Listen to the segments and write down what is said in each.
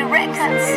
Records.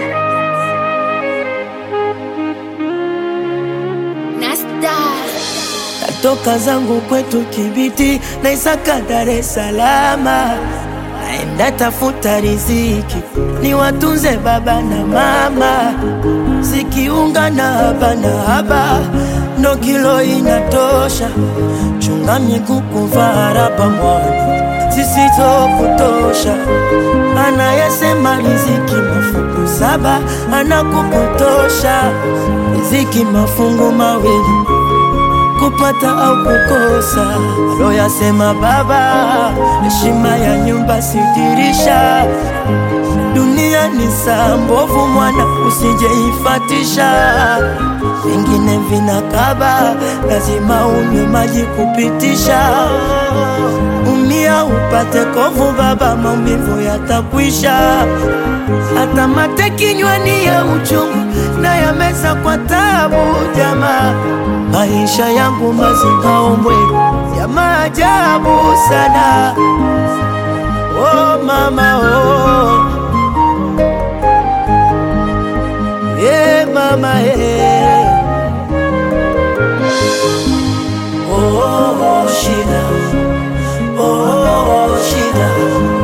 Nasta. Natoka zangu kwetu Kibiti na Isaka Dar es Salaam, naenda tafuta riziki ni watunze baba na mama, zikiunga na haba ndo kilo inatosha. Chunga miguu kuvaa raba mwana zisizo kutosha. Anayesema riziki mafungu saba anakupotosha. Riziki mafungu mawili, kupata au kukosa. Aloyasema baba, heshima ya nyumba sidirisha. Dunia ni saa mbovu mwana, usijeifatisha. Vingine vinakaba, lazima unywe maji kupitisha. Umia upate kovu baba, maumivu yatakwisha. Hata mate kinywani ya uchungu na ya meza kwa tabu jamaa. Maisha yangu mazingaombwe ya maajabu sana. Oh mama oh, yeah mama yeah. Oh shida, oh shida,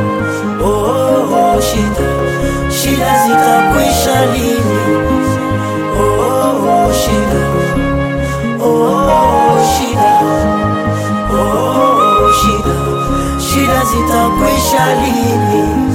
oh shida, shida zitakwisha lini? Oh shida, oh shida, oh shida, shida zitakwisha lini?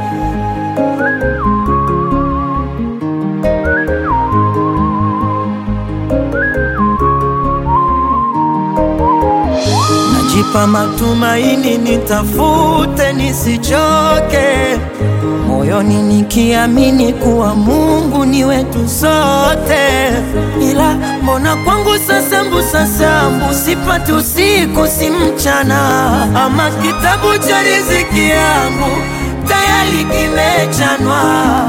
Najipa matumaini nitafute nisichoke, moyoni nikiamini kuwa Mungu ni wetu sote. Ila mbona kwangu sasa mbusa sambu, sipati usiku si mchana. Ama kitabu cha riziki yangu tayari kimechanwa.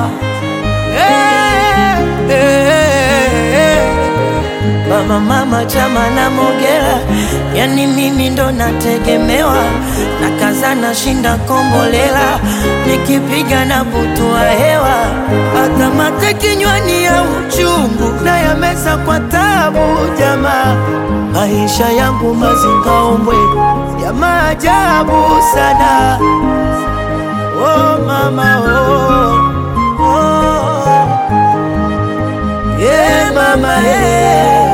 Mama chama na mogera, yani mimi ndo nategemewa. Na kaza na shinda kombolela, nikipiga na butua hewa. Hata mate kinywani ya uchungu na ya meza kwa tabu jamaa. Maisha yangu mazingaombwe ya maajabu sana. Oh mama oh, oh yeah mama yeah.